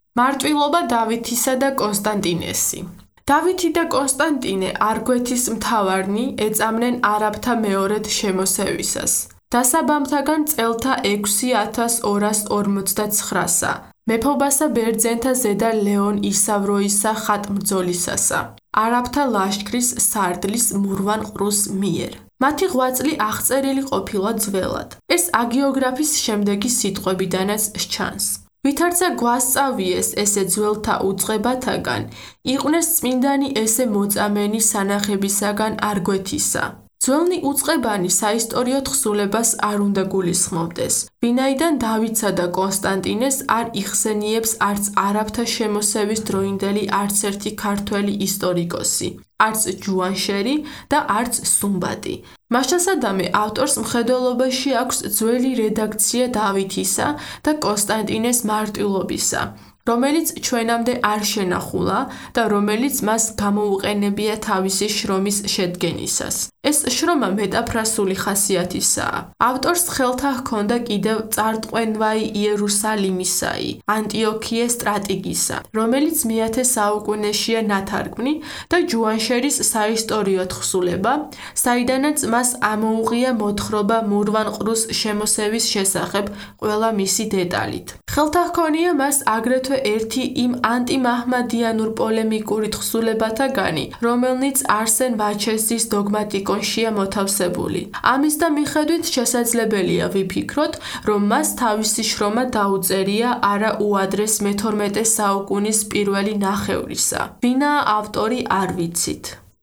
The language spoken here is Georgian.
მარტვილობა დავითისა და კონსტანტინესი. დავითი და კონსტანტინე არგვეთის მთავარნი ეწამნენ არაბთა მეორედ შემოსევისას. დასაბამთაგან წელთა 6249-ა. მეფობასა ბერძენთა ზედა ლეონ ისავროისა ხატმბრძოლისასა. არაბთა ლაშქრის სარდლის მურვან ყრუს მიერ. მათი ღვაწლი აღწერილი ყოფილა ძველად. ეს აგიოგრაფის შემდეგი სიტყვებიდანაც სჩანს. ვითარცა გვასწავიეს ესე ძველთა უწყებათაგან, იყვნენ წმინდანი ესე მოწამენი სანახებისაგან არგვეთისა. ძველნი უწყებანი საისტორიო თხზულებას არ უნდა გულისხმობდეს, ვინაიდან დავითსა და კონსტანტინეს არ იხსენიებს არც არაბთა შემოსევის დროინდელი არც ერთი ქართველი ისტორიკოსი, არც ჯუანშერი და არც სუმბატი. მასშტასადამე ავტორს მხედველობაში აქვს ძველი რედაქცია დავითისა და კონსტანტინეს მარტვილობისა, რომელიც ჩვენამდე არ შენახულა და რომელიც მას გამოუყენებია თავისი შრომის შედგენისას. ეს შრომა მეტაფრასული ხასიათისაა. ავტორს ხელთა ჰქონდა კიდევ წარტყვენვაი იერუსალიმისაი, ანტიოქიე სტრატიგისა, რომელიც მე-10 საუკუნეშია ნათარგმნი და ჯუანშერის საისტორიო თხზულება, საიდანაც მას ამოუღია მოთხრობა მურვან-ყრუს შემოსევის შესახებ ყველა მისი დეტალით. ხელთა ჰქონია მას აგრეთვე ერთი იმ ანტიმაჰმადიანურ პოლემიკური თხზულებათაგანი, რომელნიც არსენ ვაჩესის დოგმატიკონშია მოთავსებული. ამის და მიხედვით შესაძლებელია ვიფიქროთ, რომ მას თავისი შრომა დაუწერია არა უადრეს მე-12 საუკუნის პირველი ნახევრისა. ვინაა ავტორი არ ვიცით.